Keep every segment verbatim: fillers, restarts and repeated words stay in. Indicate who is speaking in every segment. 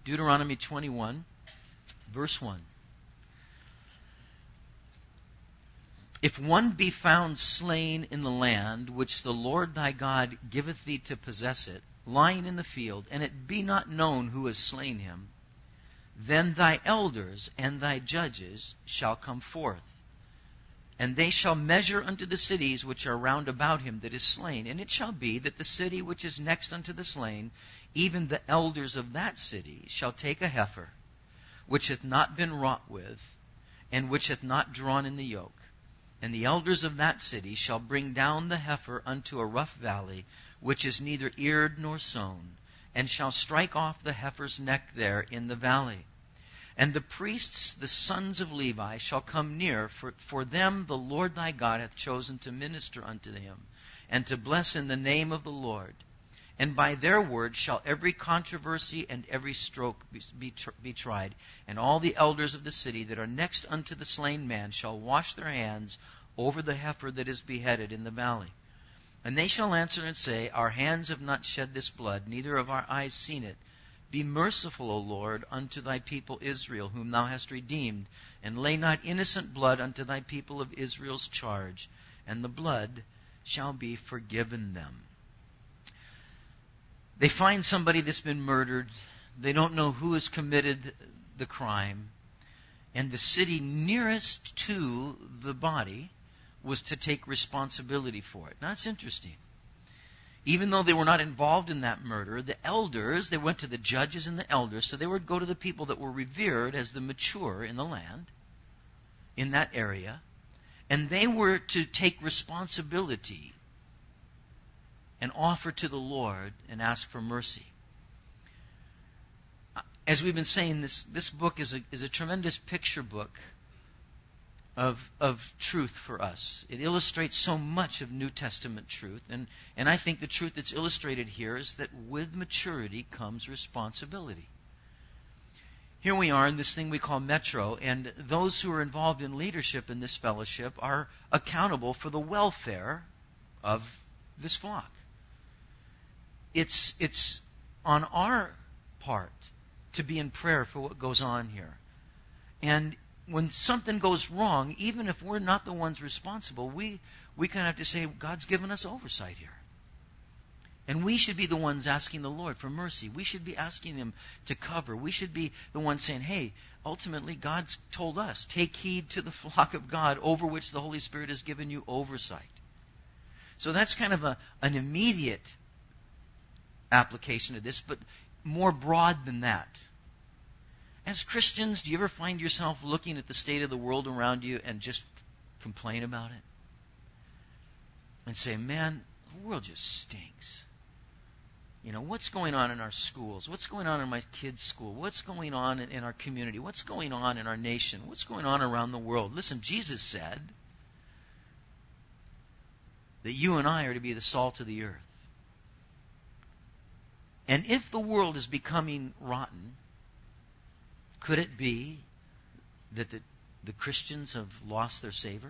Speaker 1: Deuteronomy twenty-one, verse one. If one be found slain in the land which the Lord thy God giveth thee to possess it, lying in the field, and it be not known who has slain him, then thy elders and thy judges shall come forth, and they shall measure unto the cities which are round about him that is slain. And it shall be that the city which is next unto the slain, even the elders of that city, shall take a heifer, which hath not been wrought with, and which hath not drawn in the yoke. And the elders of that city shall bring down the heifer unto a rough valley, which is neither eared nor sown, and shall strike off the heifer's neck there in the valley. And the priests, the sons of Levi, shall come near, for, for them the Lord thy God hath chosen to minister unto him, and to bless in the name of the Lord. And by their word shall every controversy and every stroke be, be, tr- be tried. And all the elders of the city that are next unto the slain man shall wash their hands over the heifer that is beheaded in the valley. And they shall answer and say, Our hands have not shed this blood, neither have our eyes seen it. Be merciful, O Lord, unto thy people Israel, whom thou hast redeemed, and lay not innocent blood unto thy people of Israel's charge, and the blood shall be forgiven them. They find somebody that's been murdered. They don't know who has committed the crime. And the city nearest to the body was to take responsibility for it. Now, it's interesting. Even though they were not involved in that murder, the elders, they went to the judges and the elders, so they would go to the people that were revered as the mature in the land, in that area, and they were to take responsibility and offer to the Lord and ask for mercy. As we've been saying, this, this book is a, is a tremendous picture book of, of truth for us. It illustrates so much of New Testament truth, and, and I think the truth that's illustrated here is that with maturity comes responsibility. Here we are in this thing we call Metro, and those who are involved in leadership in this fellowship are accountable for the welfare of this flock. It's, it's on our part to be in prayer for what goes on here. And when something goes wrong, even if we're not the ones responsible, we, we kind of have to say, God's given us oversight here. And we should be the ones asking the Lord for mercy. We should be asking Him to cover. We should be the ones saying, hey, ultimately God's told us, take heed to the flock of God over which the Holy Spirit has given you oversight. So that's kind of a, an immediate application of this, but more broad than that. As Christians, do you ever find yourself looking at the state of the world around you and just complain about it? And say, man, the world just stinks. You know, what's going on in our schools? What's going on in my kids' school? What's going on in, in our community? What's going on in our nation? What's going on around the world? Listen, Jesus said that you and I are to be the salt of the earth. And if the world is becoming rotten, could it be that the, the Christians have lost their savor?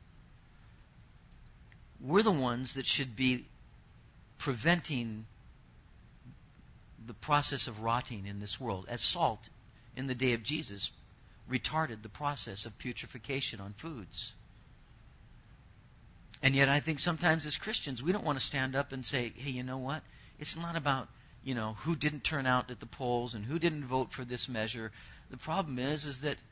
Speaker 1: We're the ones that should be preventing the process of rotting in this world, as salt in the day of Jesus retarded the process of putrefaction on foods. And yet I think sometimes as Christians we don't want to stand up and say, hey, you know what? It's not about, you know, who didn't turn out at the polls and who didn't vote for this measure. The problem is, is that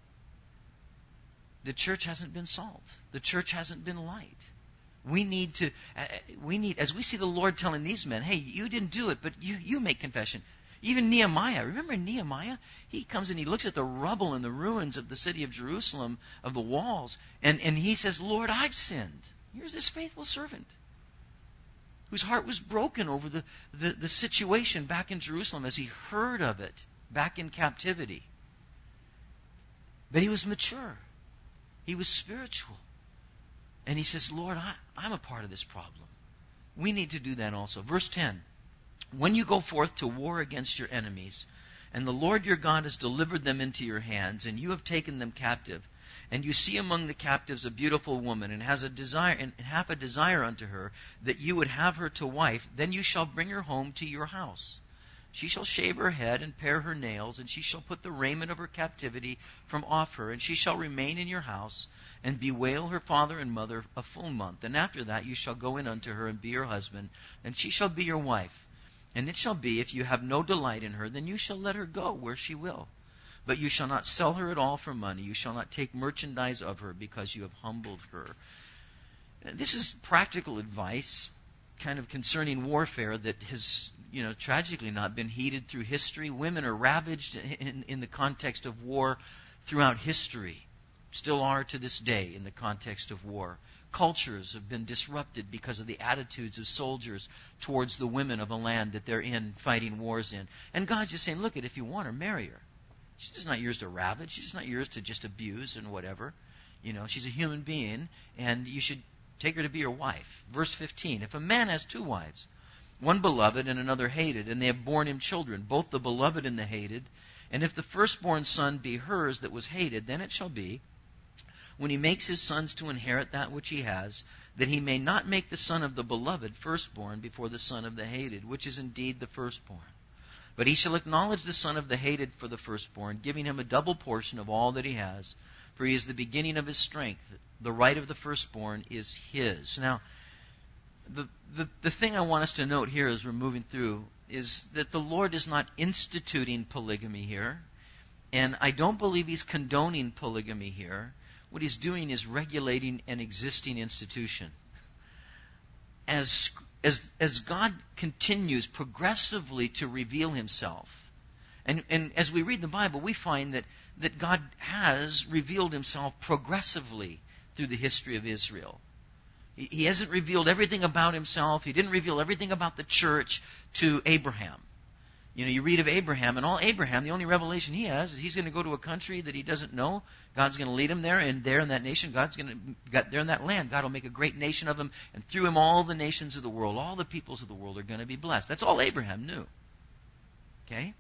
Speaker 1: the church hasn't been salt. The church hasn't been light. We need to, uh, we need, as we see the Lord telling these men, hey, you didn't do it, but you, you make confession. Even Nehemiah, remember Nehemiah? He comes and he looks at the rubble and the ruins of the city of Jerusalem, of the walls, and, and he says, Lord, I've sinned. Here's this faithful servant whose heart was broken over the, the, the situation back in Jerusalem as he heard of it back in captivity. But he was mature. He was spiritual. And he says, Lord, I, I'm a part of this problem. We need to do that also. Verse ten, when you go forth to war against your enemies, and the Lord your God has delivered them into your hands, and you have taken them captive, and you see among the captives a beautiful woman, and has a desire, and have a desire unto her, that you would have her to wife, then you shall bring her home to your house. She shall shave her head and pare her nails, and she shall put the raiment of her captivity from off her, and she shall remain in your house, and bewail her father and mother a full month. And after that you shall go in unto her, and be her husband, and she shall be your wife. And it shall be, if you have no delight in her, then you shall let her go where she will. But you shall not sell her at all for money. You shall not take merchandise of her, because you have humbled her. And this is practical advice, kind of concerning warfare that has, you know, tragically not been heeded through history. Women are ravaged in, in the context of war throughout history. Still are to this day in the context of war. Cultures have been disrupted because of the attitudes of soldiers towards the women of a land that they're in, fighting wars in. And God's just saying, look, if you want her, marry her. She's just not yours to ravage. She's just not yours to just abuse and whatever. You know, she's a human being, and you should take her to be your wife. Verse fifteen, if a man has two wives, one beloved and another hated, and they have borne him children, both the beloved and the hated, and if the firstborn son be hers that was hated, then it shall be, when he makes his sons to inherit that which he has, that he may not make the son of the beloved firstborn before the son of the hated, which is indeed the firstborn. But he shall acknowledge the son of the hated for the firstborn, giving him a double portion of all that he has, for he is the beginning of his strength. The right of the firstborn is his. Now, the, the, the thing I want us to note here as we're moving through is that the Lord is not instituting polygamy here, and I don't believe he's condoning polygamy here. What he's doing is regulating an existing institution. As, as, as God continues progressively to reveal himself, and, and as we read the Bible, we find that, that God has revealed himself progressively through the history of Israel. He, he hasn't revealed everything about himself. He didn't reveal everything about the church to Abraham. You know, you read of Abraham, and all Abraham, the only revelation he has is he's going to go to a country that he doesn't know. God's going to lead him there, and there in that nation, God's going to, God, there in that land, God will make a great nation of him, and through him all the nations of the world, all the peoples of the world are going to be blessed. That's all Abraham knew. Okay?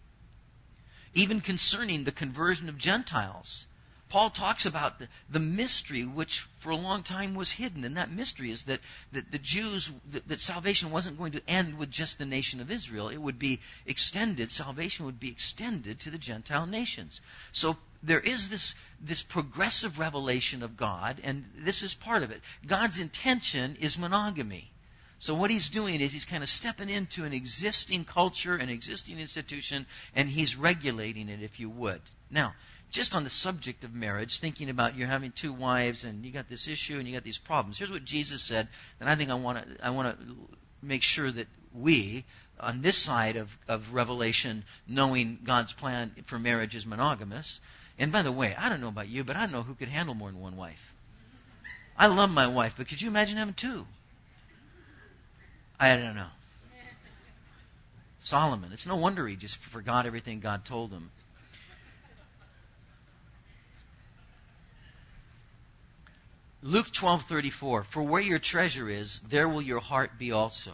Speaker 1: Even concerning the conversion of Gentiles, Paul talks about the, the mystery which for a long time was hidden. And that mystery is that, that the Jews, that, that salvation wasn't going to end with just the nation of Israel. It would be extended, salvation would be extended to the Gentile nations. So there is this, this progressive revelation of God, and this is part of it. God's intention is monogamy. So what he's doing is he's kind of stepping into an existing culture, an existing institution, and he's regulating it, if you would. Now, just on the subject of marriage, thinking about you're having two wives and you got this issue and you got these problems. Here's what Jesus said, and I think I want to I want to make sure that we, on this side of, of Revelation, knowing God's plan for marriage is monogamous. And by the way, I don't know about you, but I don't know who could handle more than one wife. I love my wife, but could you imagine having two? I don't know. Solomon, it's no wonder he just forgot everything God told him. Luke twelve thirty-four, for where your treasure is, there will your heart be also.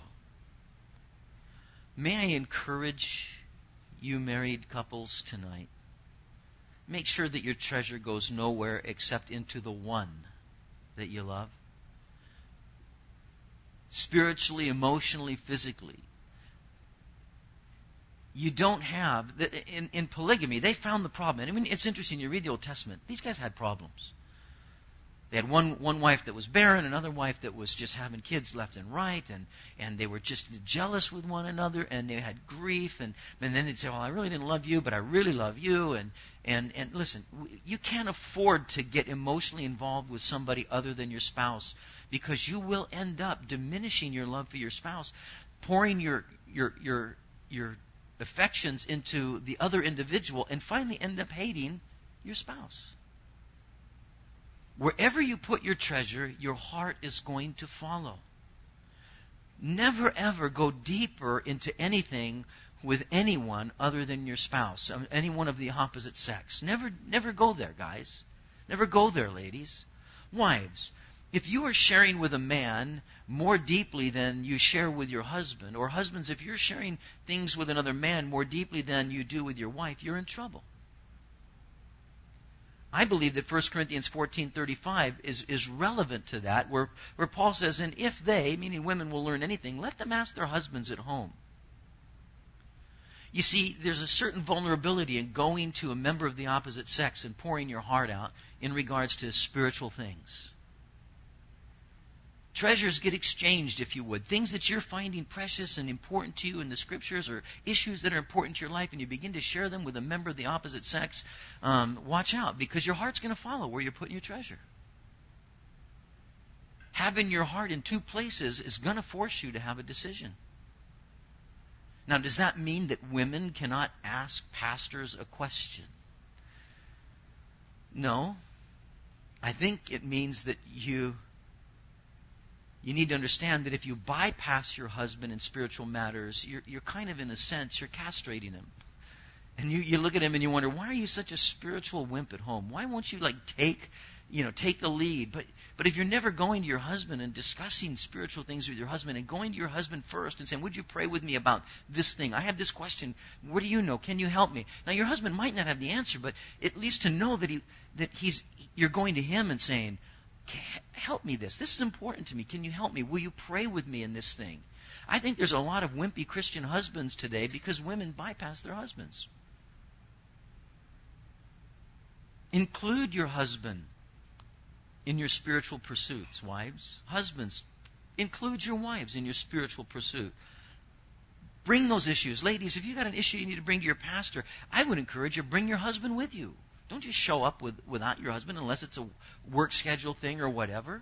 Speaker 1: May I encourage you married couples tonight? Make sure that your treasure goes nowhere except into the one that you love. Spiritually, emotionally, physically. You don't have, in, in polygamy, they found the problem. I mean, it's interesting, you read the Old Testament, these guys had problems. They had one, one wife that was barren, another wife that was just having kids left and right, and, and they were just jealous with one another, and they had grief, and, and then they'd say, well, I really didn't love you, but I really love you, and, and, and listen, you can't afford to get emotionally involved with somebody other than your spouse, because you will end up diminishing your love for your spouse, pouring your, your, your, your affections into the other individual, and finally end up hating your spouse. Wherever you put your treasure, your heart is going to follow. Never ever go deeper into anything with anyone other than your spouse, anyone of the opposite sex. Never, never go there, guys. Never go there, ladies. Wives, if you are sharing with a man more deeply than you share with your husband, or husbands, if you're sharing things with another man more deeply than you do with your wife, you're in trouble. I believe that First Corinthians fourteen thirty-five is, is relevant to that, where, where Paul says, and if they, meaning women, will learn anything, let them ask their husbands at home. You see, there's a certain vulnerability in going to a member of the opposite sex and pouring your heart out in regards to spiritual things. Treasures get exchanged, if you would. Things that you're finding precious and important to you in the Scriptures, or issues that are important to your life, and you begin to share them with a member of the opposite sex, um, watch out, because your heart's going to follow where you're putting your treasure. Having your heart in two places is going to force you to have a decision. Now, does that mean that women cannot ask pastors a question? No. I think it means that you... You need to understand that if you bypass your husband in spiritual matters, you're, you're kind of, in a sense, you're castrating him. And you, you look at him and you wonder, why are you such a spiritual wimp at home? Why won't you, like, take, you know, take the lead? But but if you're never going to your husband and discussing spiritual things with your husband, and going to your husband first and saying, would you pray with me about this thing? I have this question. What do you know? Can you help me? Now, your husband might not have the answer, but at least to know that he that he's you're going to him and saying, help me this. This is important to me. Can you help me? Will you pray with me in this thing? I think there's a lot of wimpy Christian husbands today because women bypass their husbands. Include your husband in your spiritual pursuits, wives. Husbands, include your wives in your spiritual pursuit. Bring those issues. Ladies, if you've got an issue you need to bring to your pastor, I would encourage you, bring your husband with you. Don't just show up with, without your husband unless it's a work schedule thing or whatever.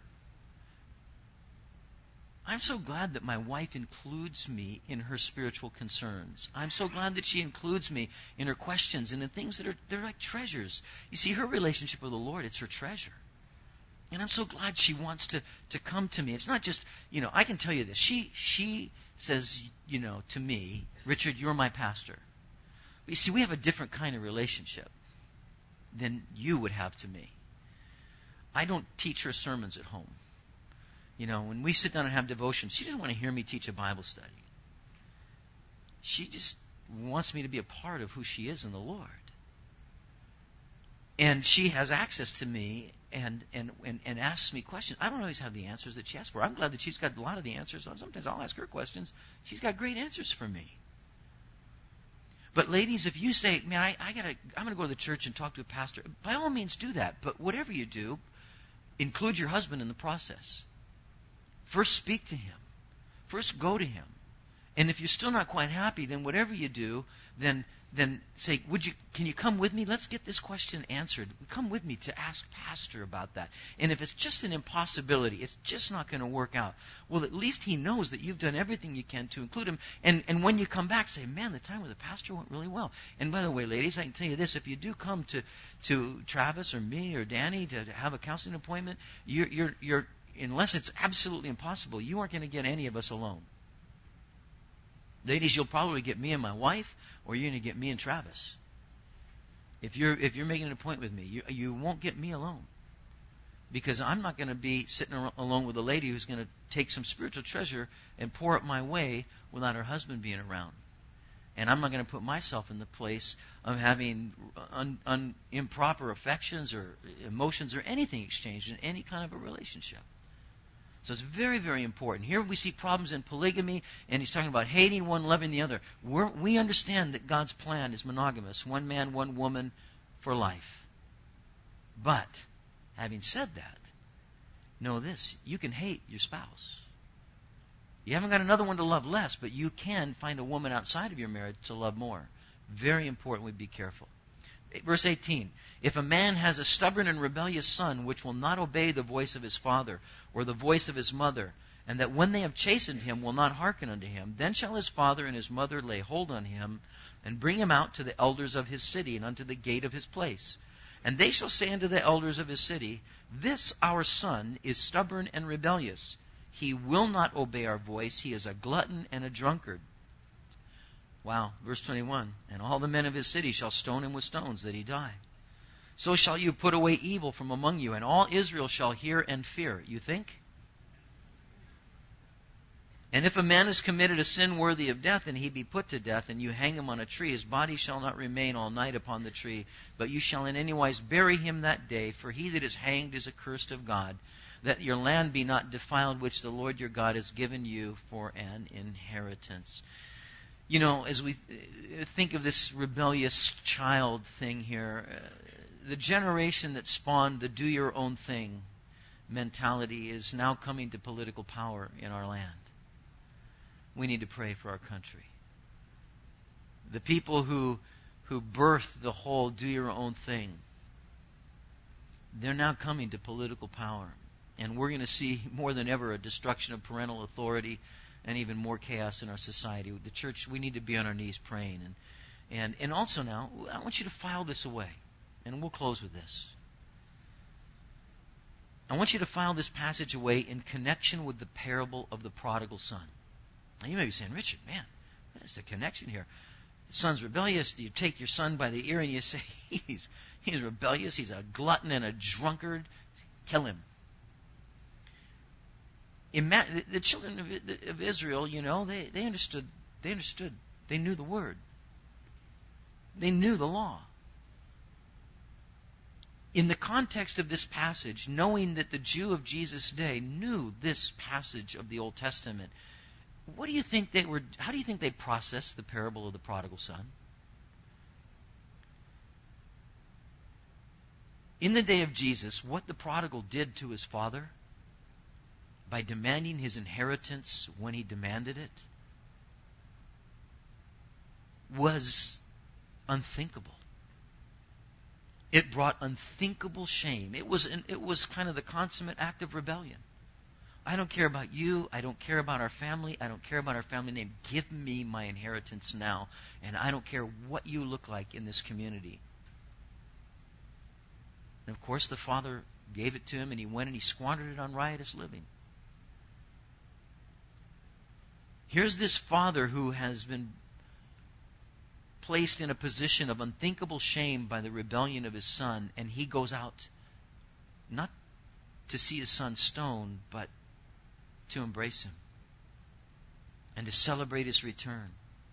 Speaker 1: I'm so glad that my wife includes me in her spiritual concerns. I'm so glad that she includes me in her questions and in things that are they're like treasures. You see, her relationship with the Lord, it's her treasure. And I'm so glad she wants to, to come to me. It's not just, you know, I can tell you this. She she says, you know, to me, Richard, you're my pastor. But you see, we have a different kind of relationship than you would have to me. I don't teach her sermons at home. You know, when we sit down and have devotions, she doesn't want to hear me teach a Bible study. She just wants me to be a part of who she is in the Lord. And she has access to me and, and, and, and asks me questions. I don't always have the answers that she asks for. I'm glad that she's got a lot of the answers. Sometimes I'll ask her questions. She's got great answers for me. But ladies, if you say, man, I, I gotta, I'm going to go to the church and talk to a pastor, by all means do that. But whatever you do, include your husband in the process. First speak to him. First go to him. And if you're still not quite happy, then whatever you do, then then say, would you? Can you come with me? Let's get this question answered. Come with me to ask Pastor about that. And if it's just an impossibility, it's just not going to work out, well, at least he knows that you've done everything you can to include him. And, and when you come back, say, man, the time with the pastor went really well. And by the way, ladies, I can tell you this. If you do come to, to Travis or me or Danny to, to have a counseling appointment, you're, you're, you're, unless it's absolutely impossible, you aren't going to get any of us alone. Ladies, you'll probably get me and my wife, or you're going to get me and Travis. If you're if you're making an appointment with me, you, you won't get me alone. Because I'm not going to be sitting alone with a lady who's going to take some spiritual treasure and pour it my way without her husband being around. And I'm not going to put myself in the place of having un, un, improper affections or emotions or anything exchanged in any kind of a relationship. So it's very, very important. Here we see problems in polygamy, and he's talking about hating one, loving the other. We're, we understand that God's plan is monogamous, one man, one woman for life. But, having said that, know this, you can hate your spouse. You haven't got another one to love less, but you can find a woman outside of your marriage to love more. Very important we be careful. Verse eighteen, if a man has a stubborn and rebellious son which will not obey the voice of his father or the voice of his mother, and that when they have chastened him will not hearken unto him, then shall his father and his mother lay hold on him and bring him out to the elders of his city and unto the gate of his place. And they shall say unto the elders of his city, this our son is stubborn and rebellious. He will not obey our voice. He is a glutton and a drunkard. Wow, verse twenty-one, and all the men of his city shall stone him with stones, that he die. So shall you put away evil from among you, and all Israel shall hear and fear. You think? And if a man has committed a sin worthy of death, and he be put to death, and you hang him on a tree, his body shall not remain all night upon the tree, but you shall in any wise bury him that day, for he that is hanged is accursed of God, that your land be not defiled, which the Lord your God has given you for an inheritance. You know, as we think of this rebellious child thing here, uh, the generation that spawned the do your own thing mentality is now coming to political power in our land. We need to pray for our country. The people who who birthed the whole do your own thing, they're now coming to political power. And we're going to see more than ever a destruction of parental authority and even more chaos in our society. The church, we need to be on our knees praying. And, and, and also now, I want you to file this away. And we'll close with this. I want you to file this passage away in connection with the parable of the prodigal son. Now you may be saying, Richard, man, what is the connection here? The son's rebellious. You take your son by the ear and you say, he's, he's rebellious, he's a glutton and a drunkard. Kill him. Ima- the children of, of Israel, you know, they, they understood. They understood. They knew the word. They knew the law. In the context of this passage, knowing that the Jew of Jesus' day knew this passage of the Old Testament, what do you think they were? How do you think they processed the parable of the prodigal son? In the day of Jesus, what the prodigal did to his father by demanding his inheritance when he demanded it was unthinkable. It brought unthinkable shame. It was an, it was kind of the consummate act of rebellion. I don't care about you. I don't care about our family. I don't care about our family name. Give me my inheritance now, and I don't care what you look like in this community. And of course, the father gave it to him, and he went and he squandered it on riotous living. Here's this father who has been placed in a position of unthinkable shame by the rebellion of his son, and he goes out not to see his son stoned, but to embrace him and to celebrate his return.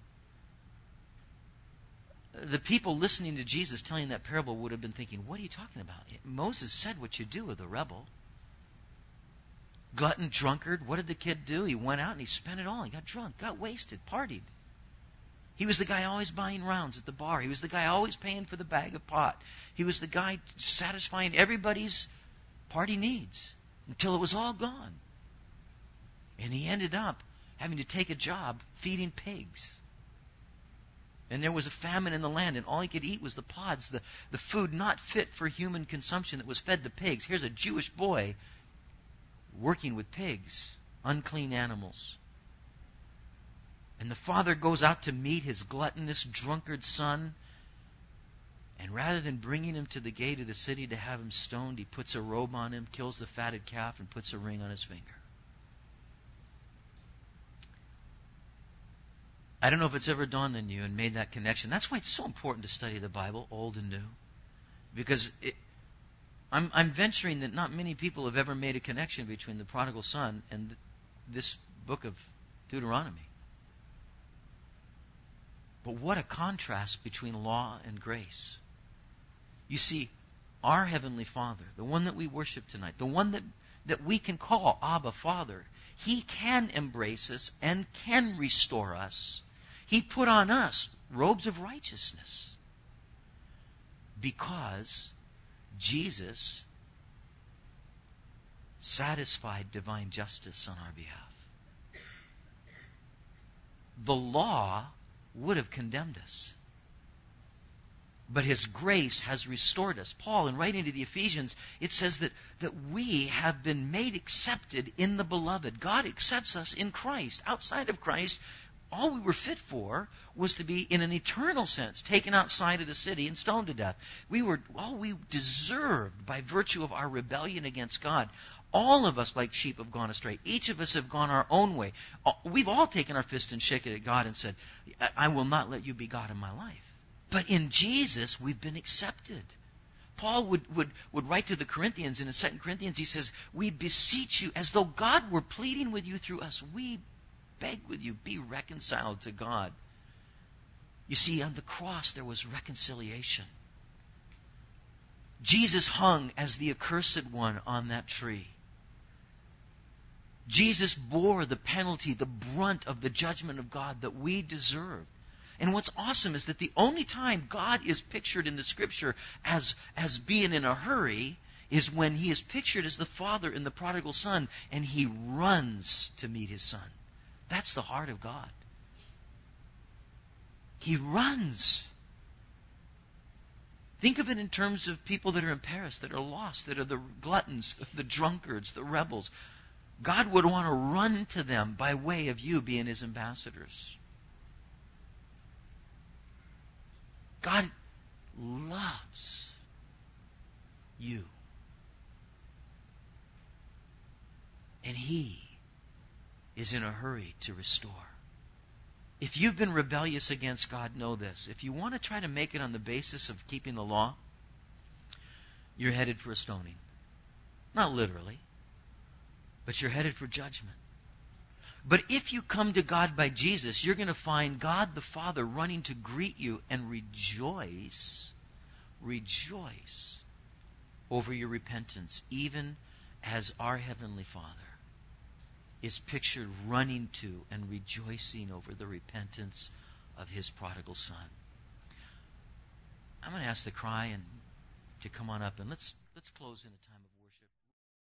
Speaker 1: The people listening to Jesus telling that parable would have been thinking, what are you talking about? Moses said what you do with a rebel. Glutton, drunkard, what did the kid do? He went out and he spent it all. He got drunk, got wasted, partied. He was the guy always buying rounds at the bar. He was the guy always paying for the bag of pot. He was the guy satisfying everybody's party needs until it was all gone. And he ended up having to take a job feeding pigs. And there was a famine in the land, and all he could eat was the pods, the, the food not fit for human consumption that was fed to pigs. Here's a Jewish boy working with pigs, unclean animals. And the father goes out to meet his gluttonous, drunkard son. And rather than bringing him to the gate of the city to have him stoned, he puts a robe on him, kills the fatted calf, and puts a ring on his finger. I don't know if it's ever dawned on you and made that connection. That's why it's so important to study the Bible, old and new. Because it, I'm, I'm venturing that not many people have ever made a connection between the prodigal son and this book of Deuteronomy. But what a contrast between law and grace. You see, our Heavenly Father, the one that we worship tonight, the one that, that we can call Abba Father, He can embrace us and can restore us. He put on us robes of righteousness because Jesus satisfied divine justice on our behalf. The law would have condemned us, but His grace has restored us. Paul, in writing to the Ephesians, it says that, that we have been made accepted in the Beloved. God accepts us in Christ. Outside of Christ, all we were fit for was to be, in an eternal sense, taken outside of the city and stoned to death. We were all we deserved by virtue of our rebellion against God. All of us, like sheep, have gone astray. Each of us have gone our own way. We've all taken our fist and shaken it at God and said, I will not let you be God in my life. But in Jesus, we've been accepted. Paul would, would, would write to the Corinthians, and in Second Corinthians he says, we beseech you, as though God were pleading with you through us, we beg with you, be reconciled to God. You see, on the cross there was reconciliation. Jesus hung as the accursed one on that tree. Jesus bore the penalty, the brunt of the judgment of God that we deserve. And what's awesome is that the only time God is pictured in the Scripture as, as being in a hurry is when He is pictured as the father in the prodigal son, and He runs to meet His son. That's the heart of God. He runs. Think of it in terms of people that are in Paris, that are lost, that are the gluttons, the drunkards, the rebels. God would want to run to them by way of you being His ambassadors. God loves you. And He is in a hurry to restore. If you've been rebellious against God, know this. If you want to try to make it on the basis of keeping the law, you're headed for a stoning. Not literally, but you're headed for judgment. But if you come to God by Jesus, you're going to find God the Father running to greet you and rejoice, rejoice over your repentance, even as our Heavenly Father is pictured running to and rejoicing over the repentance of His prodigal son. I'm going to ask the cry and to come on up, and let's let's close in a time of